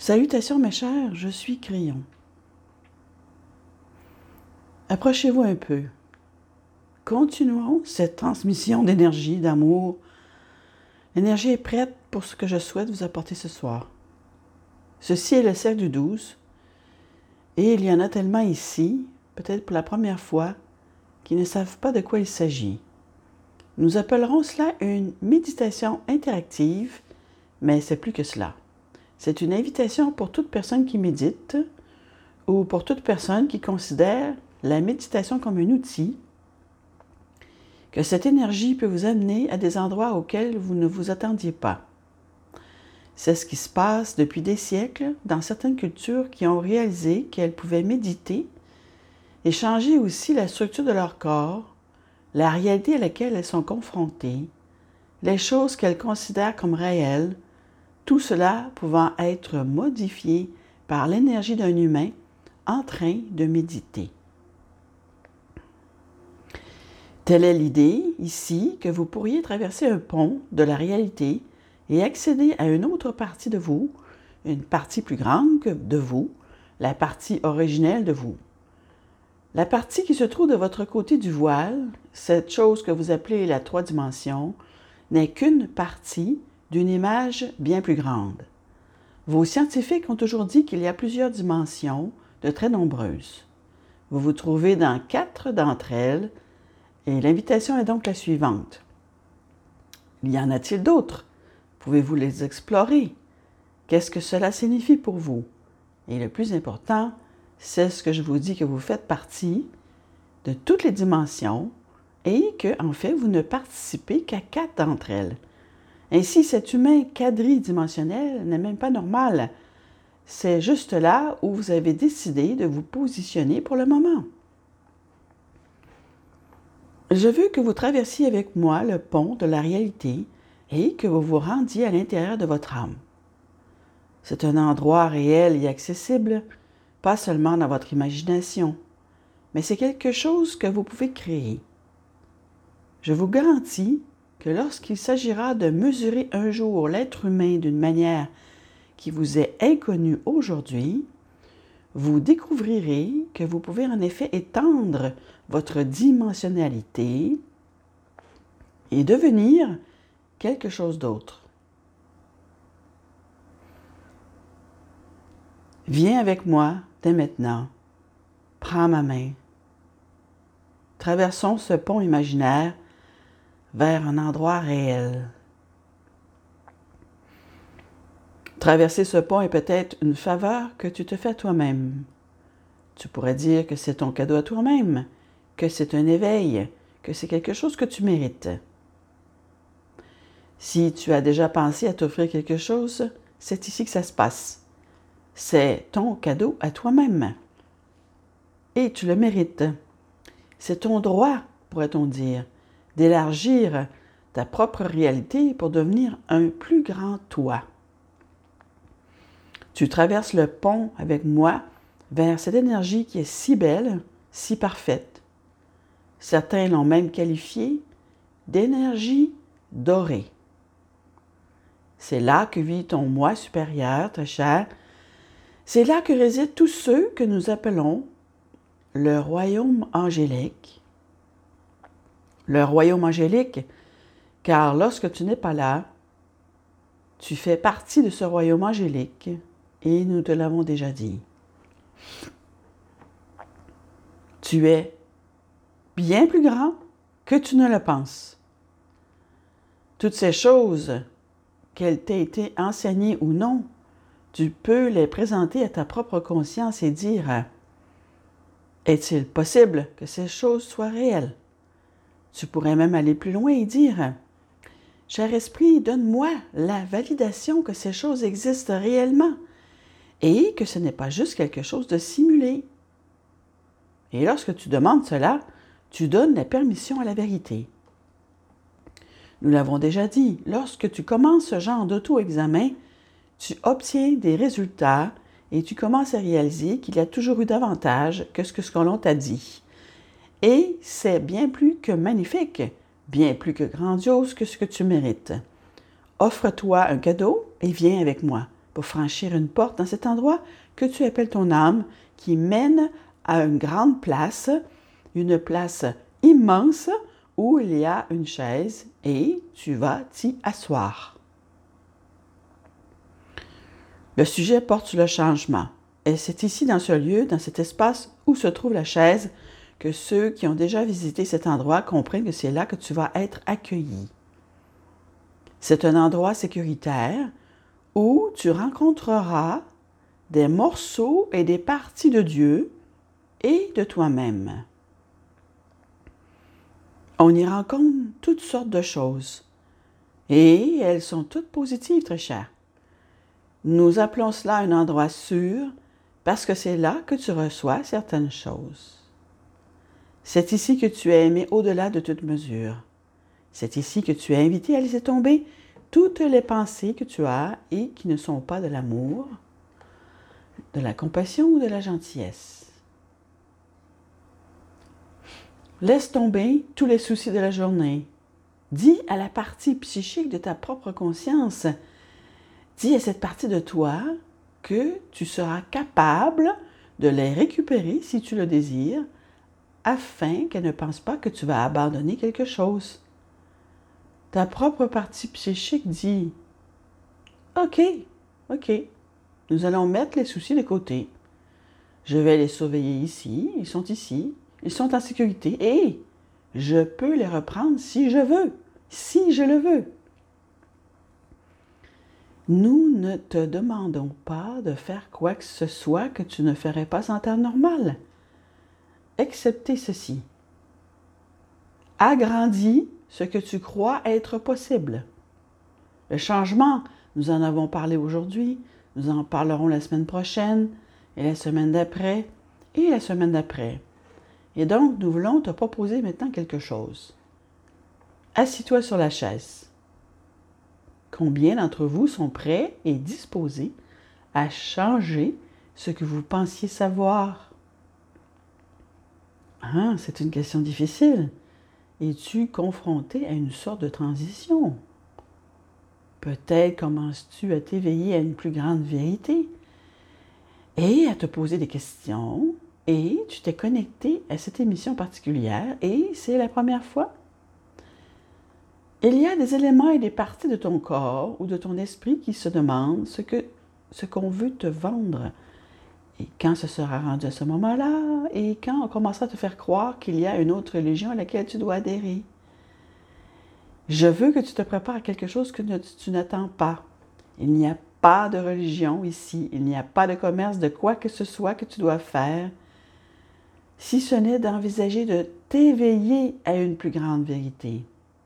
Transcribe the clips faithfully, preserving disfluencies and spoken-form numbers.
Salutations mes chers, je suis Crayon. Approchez-vous un peu. Continuons cette transmission d'énergie, d'amour. L'énergie est prête pour ce que je souhaite vous apporter ce soir. Ceci est le cercle du douze, et il y en a tellement ici, peut-être pour la première fois, qui ne savent pas de quoi il s'agit. Nous appellerons cela une méditation interactive, mais c'est plus que cela. C'est une invitation pour toute personne qui médite ou pour toute personne qui considère la méditation comme un outil, que cette énergie peut vous amener à des endroits auxquels vous ne vous attendiez pas. C'est ce qui se passe depuis des siècles dans certaines cultures qui ont réalisé qu'elles pouvaient méditer et changer aussi la structure de leur corps, la réalité à laquelle elles sont confrontées, les choses qu'elles considèrent comme réelles, tout cela pouvant être modifié par l'énergie d'un humain en train de méditer. Telle est l'idée, ici, que vous pourriez traverser un pont de la réalité et accéder à une autre partie de vous, une partie plus grande que de vous, la partie originelle de vous. La partie qui se trouve de votre côté du voile, cette chose que vous appelez la trois dimensions, n'est qu'une partie d'une image bien plus grande. Vos scientifiques ont toujours dit qu'il y a plusieurs dimensions, de très nombreuses. Vous vous trouvez dans quatre d'entre elles, et l'invitation est donc la suivante. Y en a-t-il d'autres? Pouvez-vous les explorer? Qu'est-ce que cela signifie pour vous? Et le plus important, c'est ce que je vous dis que vous faites partie de toutes les dimensions et que, en fait, vous ne participez qu'à quatre d'entre elles. Ainsi, cet humain quadridimensionnel n'est même pas normal. C'est juste là où vous avez décidé de vous positionner pour le moment. Je veux que vous traversiez avec moi le pont de la réalité et que vous vous rendiez à l'intérieur de votre âme. C'est un endroit réel et accessible, pas seulement dans votre imagination, mais c'est quelque chose que vous pouvez créer. Je vous garantis que lorsqu'il s'agira de mesurer un jour l'être humain d'une manière qui vous est inconnue aujourd'hui, vous découvrirez que vous pouvez en effet étendre votre dimensionnalité et devenir quelque chose d'autre. Viens avec moi dès maintenant. Prends ma main. Traversons ce pont imaginaire vers un endroit réel. Traverser ce pont est peut-être une faveur que tu te fais toi-même. Tu pourrais dire que c'est ton cadeau à toi-même, que c'est un éveil, que c'est quelque chose que tu mérites. Si tu as déjà pensé à t'offrir quelque chose, c'est ici que ça se passe. C'est ton cadeau à toi-même. Et tu le mérites. C'est ton droit, pourrait-on dire, d'élargir ta propre réalité pour devenir un plus grand toi. Tu traverses le pont avec moi vers cette énergie qui est si belle, si parfaite. Certains l'ont même qualifiée d'énergie dorée. C'est là que vit ton moi supérieur, très cher. C'est là que résident tous ceux que nous appelons le royaume angélique. Le royaume angélique, car lorsque tu n'es pas là, tu fais partie de ce royaume angélique et nous te l'avons déjà dit. Tu es bien plus grand que tu ne le penses. Toutes ces choses, qu'elles t'aient été enseignées ou non, tu peux les présenter à ta propre conscience et dire « Est-il possible que ces choses soient réelles? » Tu pourrais même aller plus loin et dire « Cher esprit, donne-moi la validation que ces choses existent réellement et que ce n'est pas juste quelque chose de simulé. » Et lorsque tu demandes cela, tu donnes la permission à la vérité. Nous l'avons déjà dit, lorsque tu commences ce genre d'auto-examen, tu obtiens des résultats et tu commences à réaliser qu'il y a toujours eu davantage que ce que ce qu'on t'a dit. Et c'est bien plus que magnifique, bien plus que grandiose que ce que tu mérites. Offre-toi un cadeau et viens avec moi pour franchir une porte dans cet endroit que tu appelles ton âme, qui mène à une grande place, une place immense où il y a une chaise et tu vas t'y asseoir. Le sujet porte sur le changement et c'est ici dans ce lieu, dans cet espace où se trouve la chaise, que ceux qui ont déjà visité cet endroit comprennent que c'est là que tu vas être accueilli. C'est un endroit sécuritaire où tu rencontreras des morceaux et des parties de Dieu et de toi-même. On y rencontre toutes sortes de choses et elles sont toutes positives, très chères. Nous appelons cela un endroit sûr parce que c'est là que tu reçois certaines choses. C'est ici que tu es aimé au-delà de toute mesure. C'est ici que tu es invité à laisser tomber toutes les pensées que tu as et qui ne sont pas de l'amour, de la compassion ou de la gentillesse. Laisse tomber tous les soucis de la journée. Dis à la partie psychique de ta propre conscience, dis à cette partie de toi que tu seras capable de les récupérer si tu le désires, afin qu'elle ne pense pas que tu vas abandonner quelque chose. Ta propre partie psychique dit « Ok, ok, nous allons mettre les soucis de côté. Je vais les surveiller ici, ils sont ici, ils sont en sécurité et je peux les reprendre si je veux, si je le veux. » Nous ne te demandons pas de faire quoi que ce soit que tu ne ferais pas en temps normal, excepté ceci. Agrandis ce que tu crois être possible. Le changement, nous en avons parlé aujourd'hui, nous en parlerons la semaine prochaine, et la semaine d'après, et la semaine d'après. Et donc, nous voulons te proposer maintenant quelque chose. Assis-toi sur la chaise. Combien d'entre vous sont prêts et disposés à changer ce que vous pensiez savoir? Ah, c'est une question difficile. Es-tu confronté à une sorte de transition? Peut-être commences-tu à t'éveiller à une plus grande vérité et à te poser des questions, et tu t'es connecté à cette émission particulière, et c'est la première fois. Il y a des éléments et des parties de ton corps ou de ton esprit qui se demandent ce que, ce qu'on veut te vendre. Et quand ce sera rendu à ce moment-là, et quand on commencera à te faire croire qu'il y a une autre religion à laquelle tu dois adhérer. Je veux que tu te prépares à quelque chose que tu n'attends pas. Il n'y a pas de religion ici, il n'y a pas de commerce de quoi que ce soit que tu dois faire, si ce n'est d'envisager de t'éveiller à une plus grande vérité.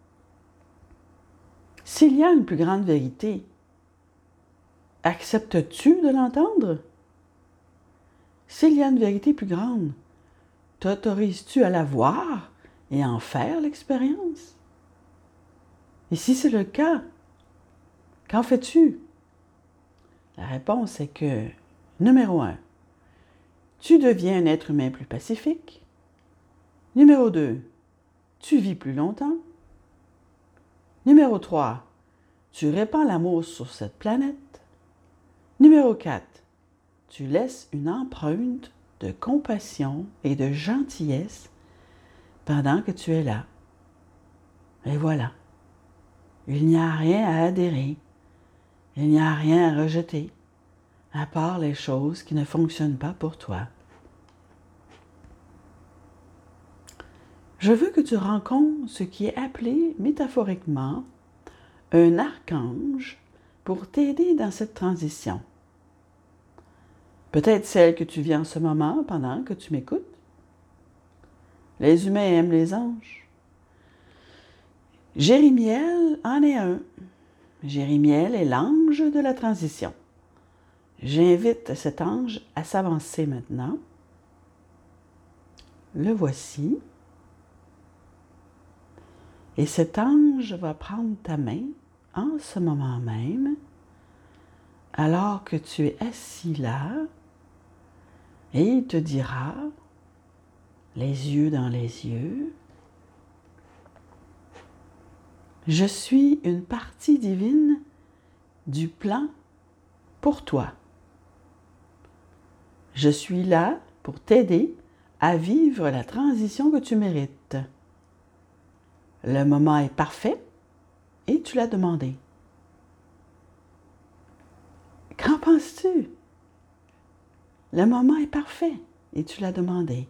S'il y a une plus grande vérité, acceptes-tu de l'entendre? S'il y a une vérité plus grande, t'autorises-tu à la voir et à en faire l'expérience? Et si c'est le cas, qu'en fais-tu? La réponse est que, numéro un, tu deviens un être humain plus pacifique. Numéro deux, tu vis plus longtemps. Numéro trois, tu répands l'amour sur cette planète. Numéro quatre, tu laisses une empreinte de compassion et de gentillesse pendant que tu es là. Et voilà. Il n'y a rien à adhérer. Il n'y a rien à rejeter, à part les choses qui ne fonctionnent pas pour toi. Je veux que tu rencontres ce qui est appelé métaphoriquement un archange pour t'aider dans cette transition. Peut-être celle que tu vis en ce moment pendant que tu m'écoutes. Les humains aiment les anges. Jérémiel en est un. Jérémiel est l'ange de la transition. J'invite cet ange à s'avancer maintenant. Le voici. Et cet ange va prendre ta main en ce moment même, alors que tu es assis là, et il te dira, les yeux dans les yeux, « Je suis une partie divine du plan pour toi. Je suis là pour t'aider à vivre la transition que tu mérites. Le moment est parfait et tu l'as demandé. Qu'en penses-tu? Le moment est parfait et tu l'as demandé.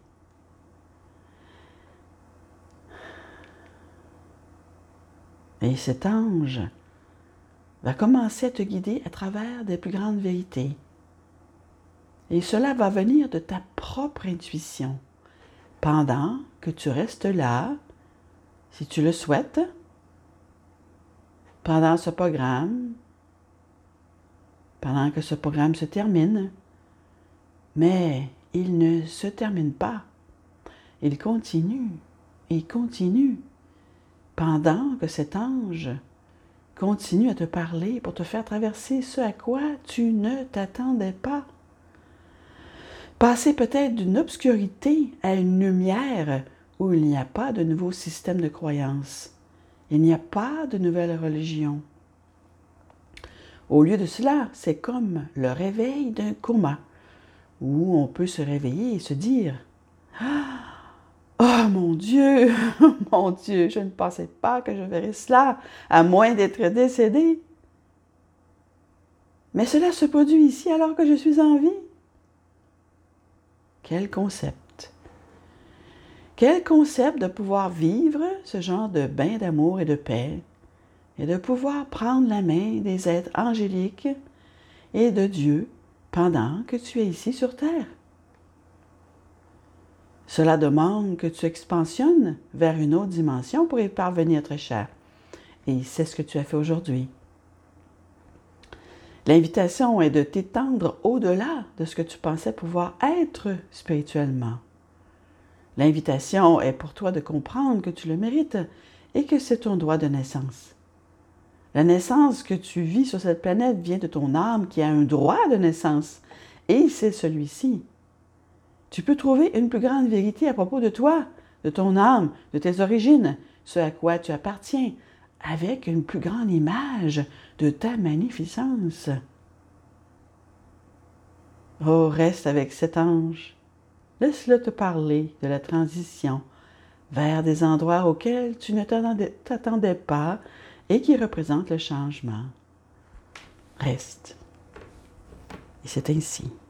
Et cet ange va commencer à te guider à travers des plus grandes vérités. Et cela va venir de ta propre intuition, pendant que tu restes là, si tu le souhaites, pendant ce programme, pendant que ce programme se termine. Mais il ne se termine pas. Il continue et continue, pendant que cet ange continue à te parler pour te faire traverser ce à quoi tu ne t'attendais pas. Passer peut-être d'une obscurité à une lumière où il n'y a pas de nouveau système de croyance. Il n'y a pas de nouvelle religion. Au lieu de cela, c'est comme le réveil d'un coma, où on peut se réveiller et se dire « Oh mon Dieu, mon Dieu, je ne pensais pas que je verrais cela, à moins d'être décédé. Mais cela se produit ici alors que je suis en vie. » Quel concept! Quel concept de pouvoir vivre ce genre de bain d'amour et de paix, et de pouvoir prendre la main des êtres angéliques et de Dieu pendant que tu es ici sur Terre. Cela demande que tu expansionnes vers une autre dimension pour y parvenir, très cher. Et c'est ce que tu as fait aujourd'hui. L'invitation est de t'étendre au-delà de ce que tu pensais pouvoir être spirituellement. L'invitation est pour toi de comprendre que tu le mérites et que c'est ton droit de naissance. La naissance que tu vis sur cette planète vient de ton âme qui a un droit de naissance, et c'est celui-ci. Tu peux trouver une plus grande vérité à propos de toi, de ton âme, de tes origines, ce à quoi tu appartiens, avec une plus grande image de ta magnificence. Oh, reste avec cet ange. Laisse-le te parler de la transition vers des endroits auxquels tu ne t'attendais pas et qui représentent le changement. Reste. Et c'est ainsi.